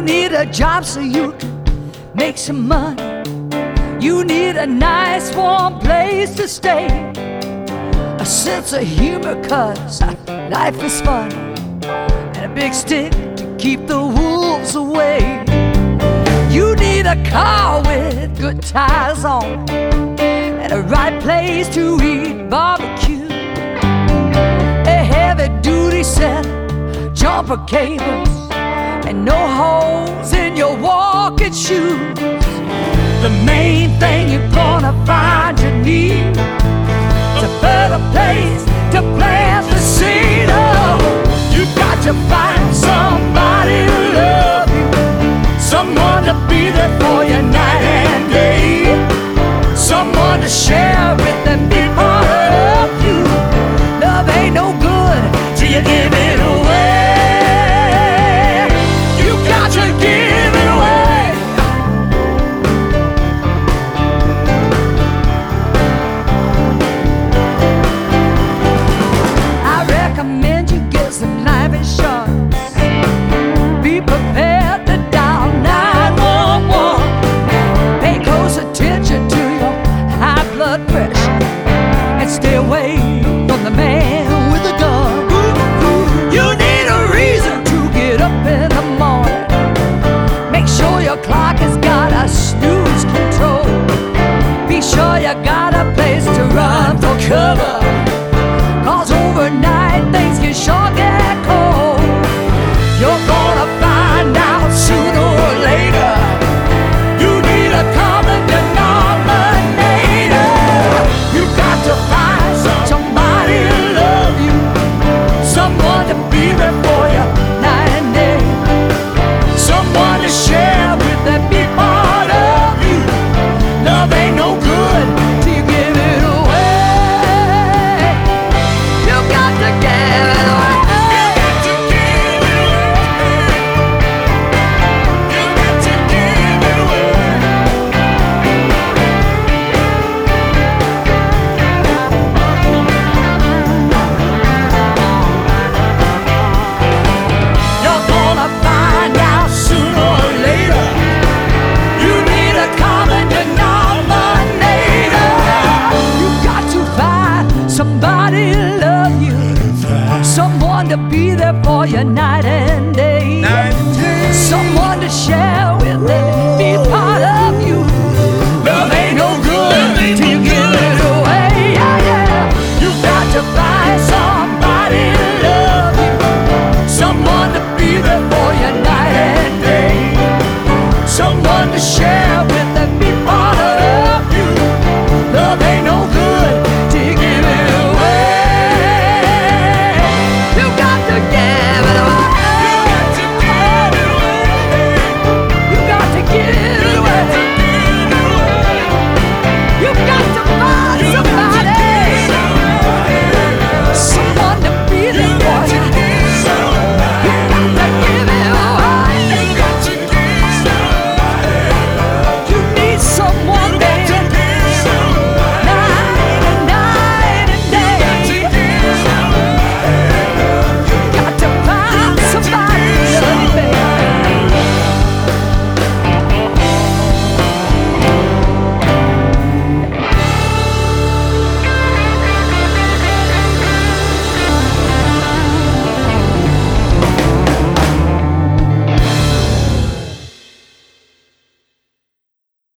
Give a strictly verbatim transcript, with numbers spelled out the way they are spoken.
need a job so you can make some money. You need a nice warm place to stay, a sense of humor cause life is fun, and a big stick to keep the wolves away. You need a car with good tires on, and a right place to eat barbecue, a heavy duty set, jumper cables, and no holes in your walking shoes. The main thing you're gonna find you need is a better place to plant the seed. Oh, you got to find somebody to love you, someone to be there for you night and day, someone to share with and be part of you. Love ain't no good till you give it